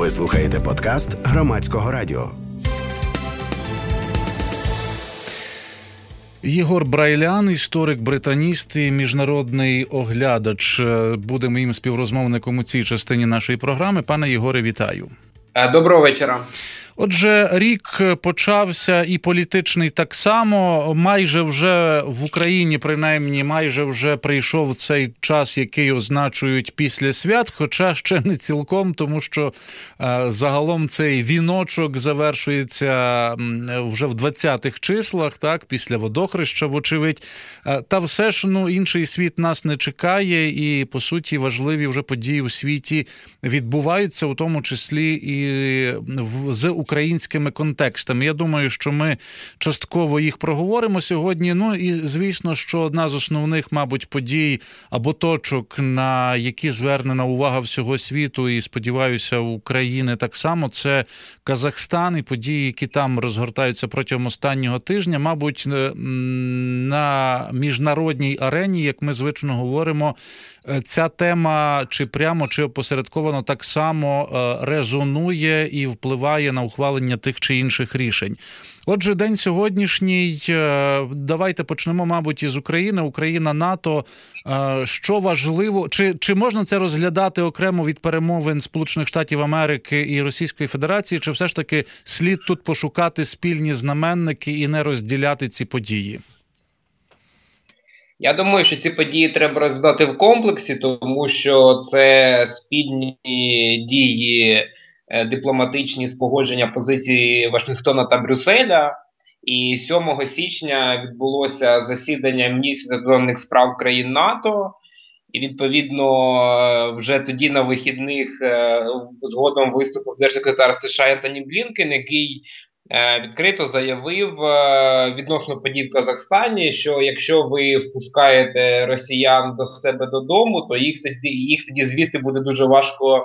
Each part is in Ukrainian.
Ви слухаєте подкаст Громадського радіо. Єгор Брайлян, історик-британіст і міжнародний оглядач, буде моїм співрозмовником у цій частині нашої програми. Пане Єгоре, вітаю. Доброго вечора. Отже, рік почався і політичний так само. Майже вже в Україні, принаймні, майже вже прийшов цей час, який означують після свят, хоча ще не цілком, тому що загалом цей віночок завершується вже в 20-х числах, так, після Водохреща, вочевидь. Та все ж, інший світ нас не чекає, і, по суті, важливі вже події у світі відбуваються, у тому числі і з українськими контекстами. Я думаю, що ми частково їх проговоримо сьогодні. І, звісно, що одна з основних, мабуть, подій або точок, на які звернена увага всього світу, і, сподіваюся, України так само, це Казахстан і події, які там розгортаються протягом останнього тижня. Мабуть, на міжнародній арені, як ми звично говоримо, ця тема чи прямо, чи опосередковано так само резонує і впливає на ухвалення тих чи інших рішень. Отже, день сьогоднішній, давайте почнемо, мабуть, із України. Україна-НАТО, що важливо, чи можна це розглядати окремо від перемовин Сполучених Штатів Америки і Російської Федерації, чи все ж таки слід тут пошукати спільні знаменники і не розділяти ці події? Я думаю, що ці події треба розглядати в комплексі, тому що це спільні дії дипломатичні з погодження позиції Вашингтона та Брюсселя. І 7 січня відбулося засідання міністрів закордонних справ країн НАТО. І, відповідно, вже тоді на вихідних згодом виступив держсекретар США Ентоні Блінкен, який відкрито заявив відносно подій в Казахстані, що якщо ви впускаєте росіян до себе додому, то їх тоді звідти буде дуже важко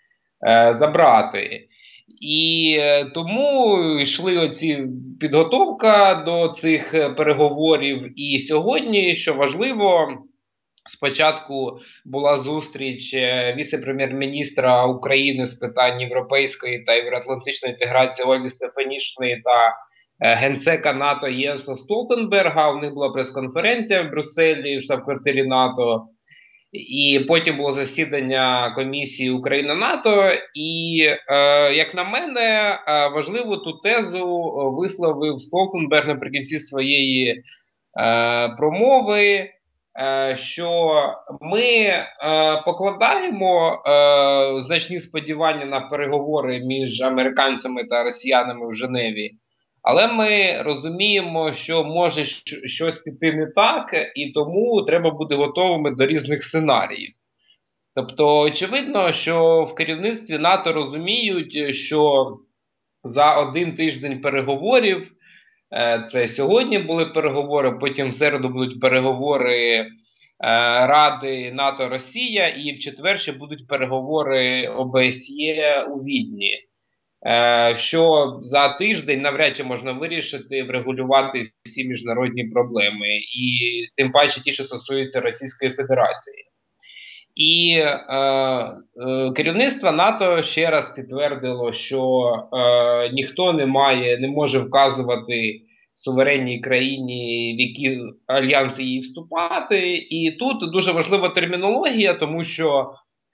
забрати. І тому йшли оці підготовка до цих переговорів. І сьогодні, що важливо, спочатку була зустріч віце-прем'єр-міністра України з питань європейської та євроатлантичної інтеграції Ольги Стефанішиної та генсека НАТО Єнса Столтенберга. У них була прес-конференція в Брюсселі, в штаб-квартирі НАТО. І потім було засідання комісії Україна-НАТО. І, як на мене, важливу ту тезу висловив Столтенберг наприкінці своєї промови, що ми покладаємо значні сподівання на переговори між американцями та росіянами в Женеві, але ми розуміємо, що може щось піти не так, і тому треба бути готовими до різних сценаріїв. Тобто, очевидно, що в керівництві НАТО розуміють, що за один тиждень переговорів, це сьогодні були переговори, потім в середу будуть переговори Ради НАТО-Росія, і в четвер ще будуть переговори ОБСЄ у Відні. Що за тиждень навряд чи можна вирішити, врегулювати всі міжнародні проблеми, і тим паче ті, що стосуються Російської Федерації. І керівництво НАТО ще раз підтвердило, що ніхто не може вказувати суверенній країні, в які альянси її вступати. І тут дуже важлива термінологія, тому що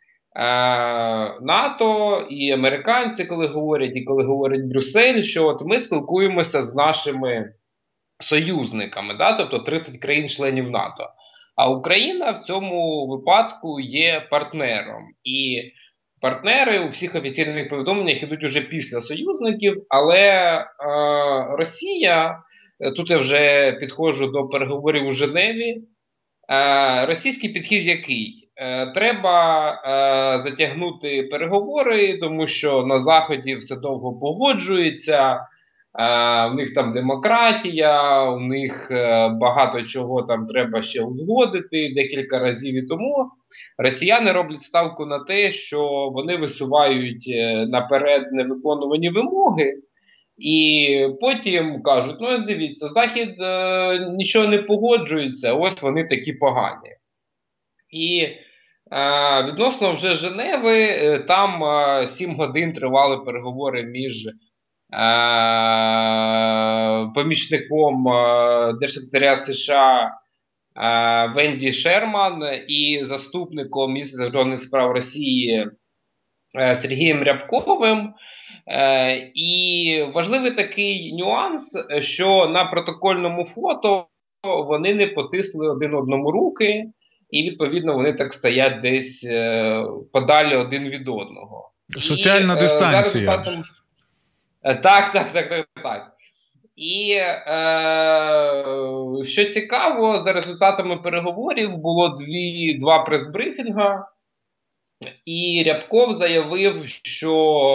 НАТО і американці, коли говорять, і коли говорить Брюссель, що от ми спілкуємося з нашими союзниками, тобто 30 країн-членів НАТО. А Україна в цьому випадку є партнером. І партнери у всіх офіційних повідомленнях йдуть уже після союзників, але Росія, тут я вже підходжу до переговорів у Женеві, російський підхід який? Треба затягнути переговори, тому що на Заході все довго погоджується, у них там демократія, у них багато чого там треба ще узгодити декілька разів, і тому росіяни роблять ставку на те, що вони висувають наперед невиконувані вимоги, і потім кажуть, ось дивіться, Захід нічого не погоджується, ось вони такі погані. І Відносно вже Женеви, там 7 годин тривали переговори між помічником держсекретаря США Венді Шерман і заступником міністра закордонних справ Росії Сергієм Рябковим. І важливий такий нюанс, що на протокольному фото вони не потисли один одному руки, і, відповідно, вони так стоять десь подалі один від одного. Соціальна дистанція. Так. І що цікаво, за результатами переговорів було два прес-брифінга, і Рябков заявив, що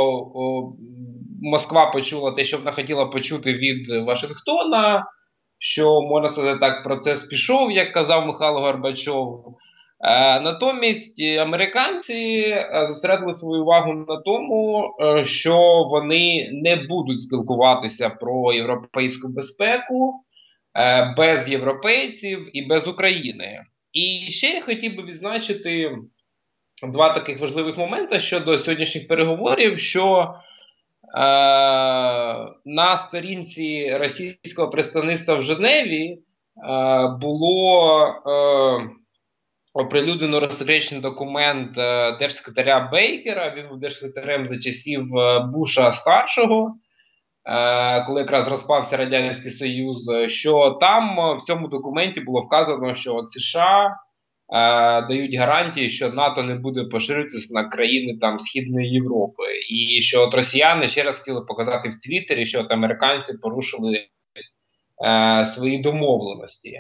Москва почула те, що вона хотіла почути від Вашингтона, що, можна сказати так, процес пішов, як казав Михайло Горбачов. Натомість американці зосередили свою увагу на тому, що вони не будуть спілкуватися про європейську безпеку без європейців і без України. І ще я хотів би відзначити два таких важливих моменти щодо сьогоднішніх переговорів, що на сторінці російського представництва в Женеві було оприлюднено розсекречений документ держсекретаря Бейкера. Він був держсекретарем за часів Буша старшого, коли якраз розпався Радянський Союз, що там в цьому документі було вказано, що от США дають гарантії, що НАТО не буде поширюватися на країни там Східної Європи. І що от росіяни ще раз хотіли показати в Твіттері, що от американці порушили свої домовленості.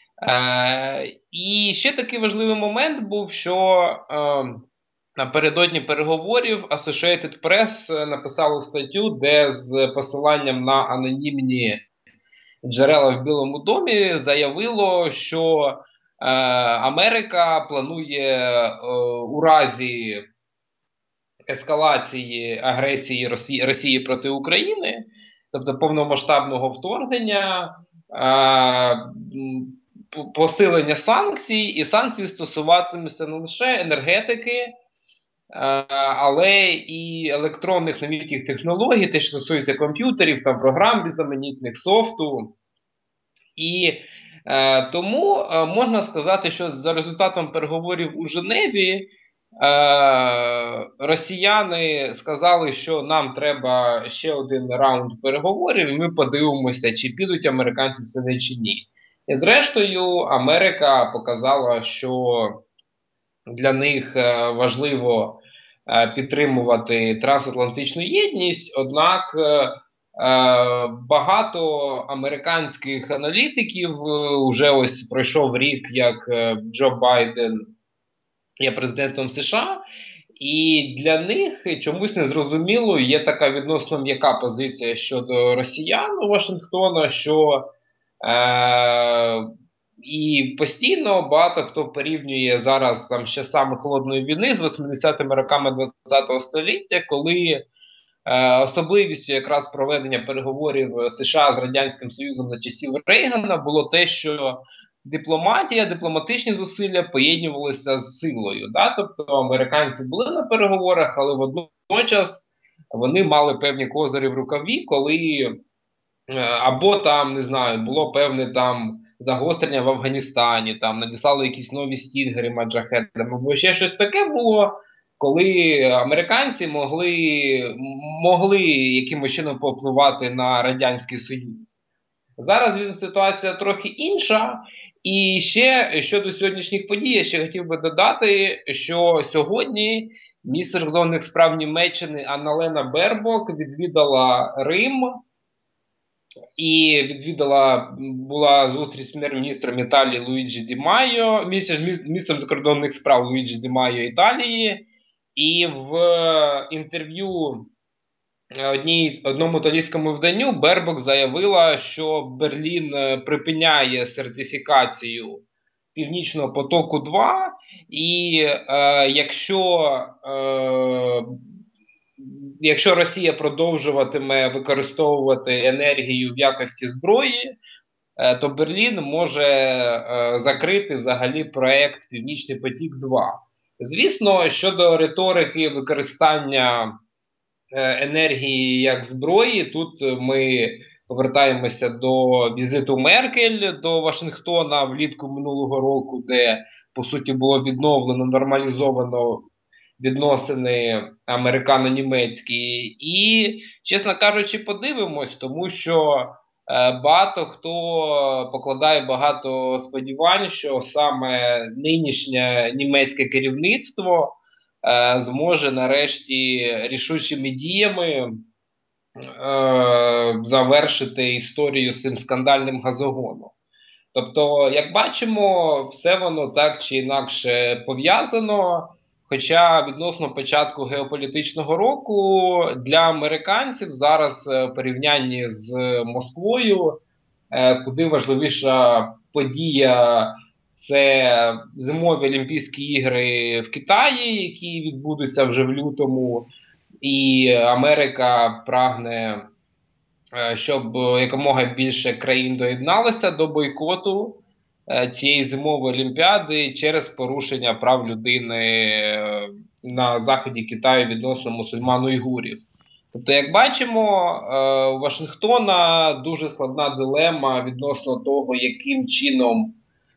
І ще такий важливий момент був, що напередодні переговорів Associated Press написало статтю, де з посиланням на анонімні джерела в Білому домі заявило, що Америка планує у разі ескалації агресії Росії проти України, тобто повномасштабного вторгнення, посилення санкцій, і санкції стосуватимуться не лише енергетики, але і електронних новітніх технологій, те, що стосується комп'ютерів, там програм різноманітних, софту. І тому можна сказати, що за результатом переговорів у Женеві росіяни сказали, що нам треба ще один раунд переговорів, і ми подивимося, чи підуть американці це чи ні. І зрештою, Америка показала, що для них важливо підтримувати трансатлантичну єдність, однак багато американських аналітиків, уже ось пройшов рік, як Джо Байден є президентом США, і для них чомусь незрозуміло є така відносно м'яка позиція щодо росіян у Вашингтона, що і постійно багато хто порівнює зараз там ще саме холодної війни з 80-ми роками 20-го століття, коли особливістю якраз проведення переговорів США з Радянським Союзом за часів Рейгана було те, що дипломатичні зусилля поєднувалися з силою. Да? Тобто американці були на переговорах, але водночас вони мали певні козирі в рукаві, коли або там, не знаю, було певне там загострення в Афганістані, там надіслали якісь нові стінгери маджахедам, або ще щось таке було, коли американці могли якимось чином повпливати на Радянський Союз. Зараз ситуація трохи інша. І ще щодо сьогоднішніх подій, я ще хотів би додати, що сьогодні міністр закордонних справ Німеччини Анна-Лена Бербок відвідала Рим і була зустріч з прем'єр-міністром Італії Луїджі Ді Майо, міністром закордонних справ Луїджі Ді Майо Італії, і в інтерв'ю одному італійському виданню Бербок заявила, що Берлін припиняє сертифікацію Північного потоку-2, і якщо Росія продовжуватиме використовувати енергію в якості зброї, то Берлін може закрити взагалі проект Північний потік-2. Звісно, щодо риторики використання енергії як зброї, тут ми повертаємося до візиту Меркель до Вашингтона влітку минулого року, де, по суті, було відновлено, нормалізовано відносини американо-німецькі. І, чесно кажучи, подивимось, тому що багато хто покладає багато сподівань, що саме нинішнє німецьке керівництво зможе нарешті рішучими діями завершити історію з цим скандальним газогоном. Тобто, як бачимо, все воно так чи інакше пов'язано. Хоча відносно початку геополітичного року для американців зараз в порівнянні з Москвою куди важливіша подія – це зимові Олімпійські ігри в Китаї, які відбудуться вже в лютому. І Америка прагне, щоб якомога більше країн доєдналося до бойкоту цієї зимової Олімпіади через порушення прав людини на заході Китаю відносно мусульман-уйгурів. Тобто, як бачимо, у Вашингтона дуже складна дилема відносно того, яким чином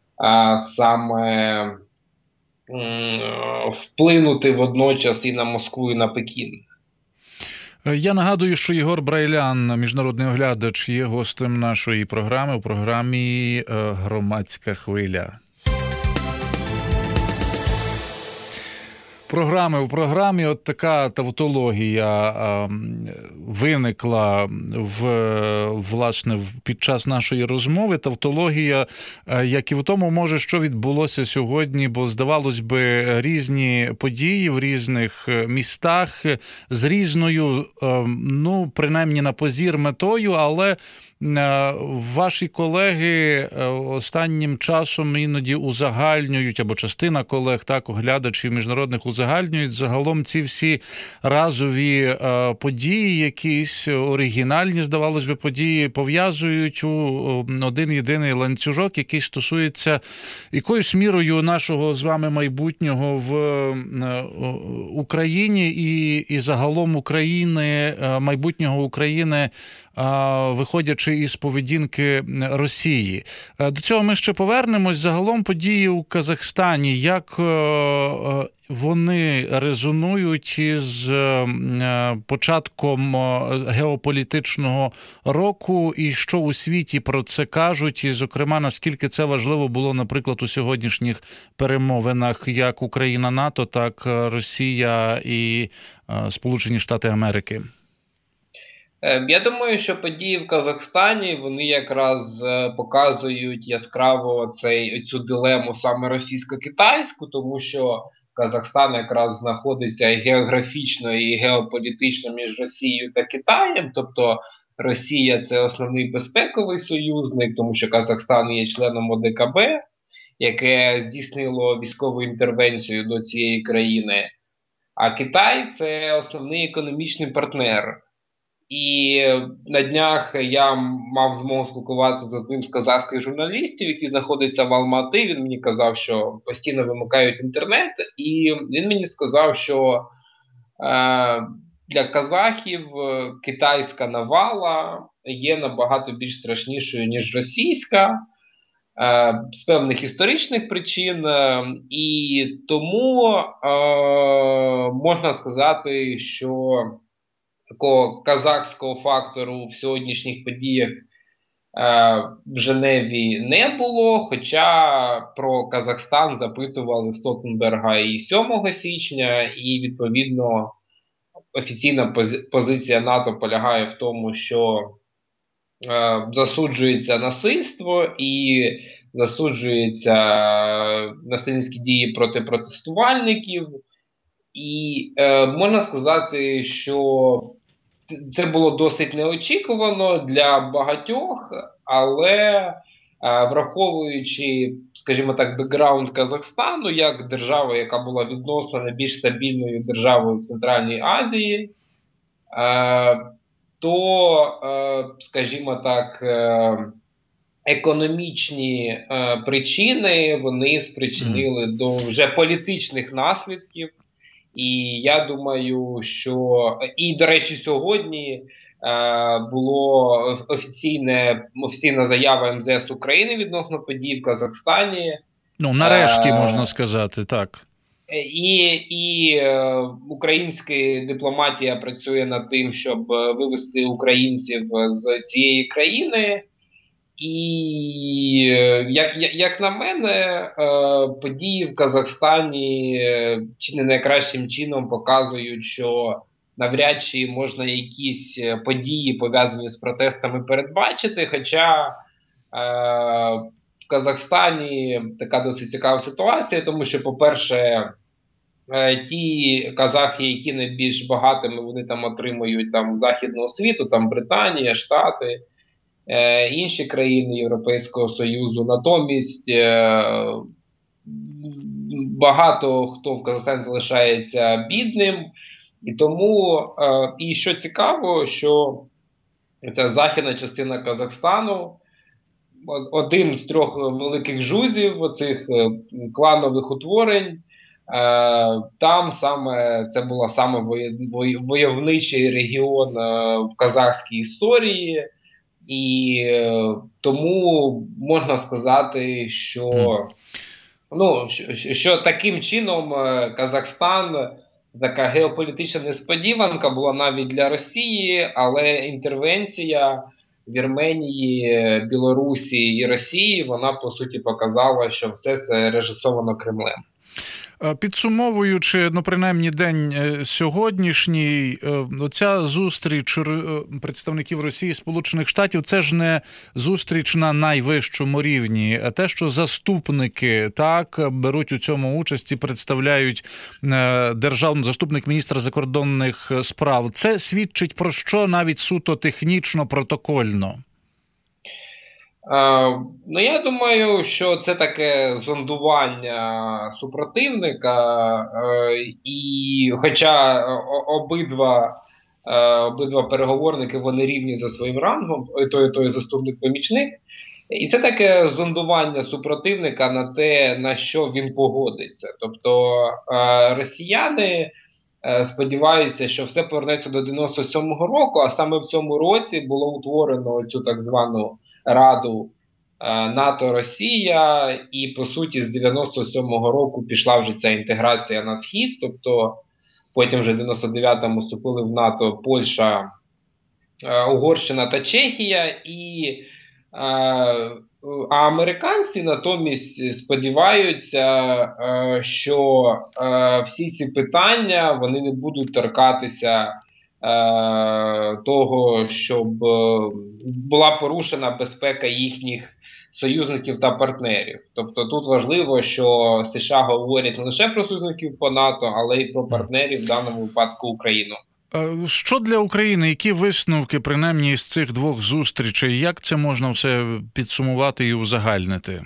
саме вплинути водночас і на Москву, і на Пекін. Я нагадую, що Єгор Брайлян, міжнародний оглядач, є гостем нашої програми у програмі «Громадська хвиля». В програмі от така тавтологія виникла власне під час нашої розмови. Тавтологія, як і в тому, може, що відбулося сьогодні, бо, здавалось би, різні події в різних містах з різною, ну, принаймні на позір метою, але ваші колеги останнім часом іноді узагальнюють, або частина колег, так, оглядачів міжнародних узагальнюють загалом ці всі разові події, якісь оригінальні, здавалось би, події, пов'язують у один єдиний ланцюжок, який стосується якоюсь мірою нашого з вами майбутнього в Україні і загалом України, майбутнього України, виходячи із поведінки Росії. До цього ми ще повернемось. Загалом події у Казахстані, як вони резонують із початком геополітичного року, і що у світі про це кажуть, і, зокрема, наскільки це важливо було, наприклад, у сьогоднішніх перемовинах як Україна-НАТО, так Росія і Сполучені Штати Америки? Я думаю, що події в Казахстані, вони якраз показують яскраво цю дилему саме російсько-китайську, тому що Казахстан якраз знаходиться і географічно, і геополітично між Росією та Китаєм, тобто Росія – це основний безпековий союзник, тому що Казахстан є членом ОДКБ, яке здійснило військову інтервенцію до цієї країни, а Китай – це основний економічний партнер. І на днях я мав змогу спілкуватися з одним з казахських журналістів, який знаходиться в Алмати. Він мені казав, що постійно вимикають інтернет, і він мені сказав, що для казахів китайська навала є набагато більш страшнішою, ніж російська, з певних історичних причин, і тому можна сказати, що такого казахського фактору в сьогоднішніх подіях в Женеві не було, хоча про Казахстан запитували Столтенберга і 7 січня, і, відповідно, офіційна позиція НАТО полягає в тому, що засуджується насильство і засуджуються насильницькі дії проти протестувальників. І можна сказати, що це було досить неочікувано для багатьох, але враховуючи, скажімо так, бекграунд Казахстану як держави, яка була відносно найбільш стабільною державою в Центральній Азії, то, скажімо так, економічні причини, вони спричинили до вже політичних наслідків. І я думаю, що і, до речі, сьогодні було офіційна заява МЗС України відносно подій в Казахстані. Ну, нарешті, можна сказати, так. І українська дипломатія працює над тим, щоб вивести українців з цієї країни. І, як на мене, події в Казахстані чи не найкращим чином показують, що навряд чи можна якісь події, пов'язані з протестами, передбачити. Хоча в Казахстані така досить цікава ситуація, тому що, по-перше, ті казахи, які найбільш багатими, вони там отримують там західного світу, там Британія, Штати, інші країни Європейського Союзу. Натомість багато хто в Казахстані залишається бідним. І тому, і що цікаво, що ця західна частина Казахстану, один з 3 великих жузів оцих кланових утворень, там саме це була саме войовничий регіон в казахській історії, і тому можна сказати, що таким чином Казахстан – це така геополітична несподіванка була навіть для Росії, але інтервенція Вірменії, Білорусі і Росії, вона по суті показала, що все це режисовано Кремлем. Підсумовуючи, принаймні день сьогоднішній, оця зустріч представників Росії і Сполучених Штатів, це ж не зустріч на найвищому рівні, а те, що заступники так беруть у цьому участь і представляють заступник міністра закордонних справ. Це свідчить про що навіть суто технічно, протокольно? Я думаю, що це таке зондування супротивника, і хоча обидва переговорники, вони рівні за своїм рангом, той заступник-помічник, і це таке зондування супротивника на те, на що він погодиться. Тобто росіяни сподіваються, що все повернеться до 97-го року, а саме в цьому році було утворено цю так звану Раду НАТО-Росія, і, по суті, з 97-го року пішла вже ця інтеграція на Схід, тобто потім вже в 99-му вступили в НАТО Польща, Угорщина та Чехія, а американці натомість сподіваються, що всі ці питання, вони не будуть торкатися того, щоб була порушена безпека їхніх союзників та партнерів. Тобто тут важливо, що США говорять не лише про союзників по НАТО, але й про партнерів, в даному випадку Україну. Що для України? Які висновки, принаймні, з цих двох зустрічей? Як це можна все підсумувати і узагальнити?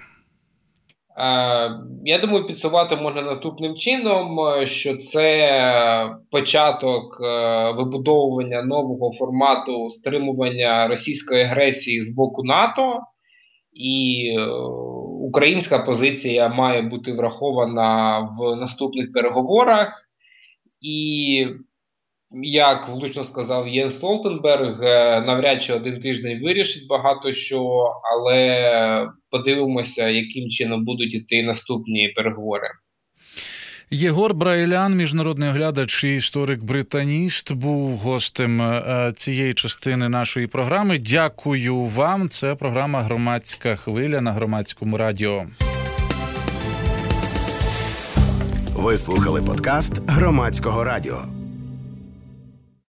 Я думаю, підсумувати можна наступним чином, що це початок вибудовування нового формату стримування російської агресії з боку НАТО, і українська позиція має бути врахована в наступних переговорах. І, як влучно сказав Єнс Столтенберг, навряд чи один тиждень вирішить багато що, але подивимося, яким чином будуть іти наступні переговори. Єгор Брайлян, міжнародний оглядач і історик-британіст, був гостем цієї частини нашої програми. Дякую вам. Це програма «Громадська хвиля» на Громадському радіо. Ви слухали подкаст Громадського радіо.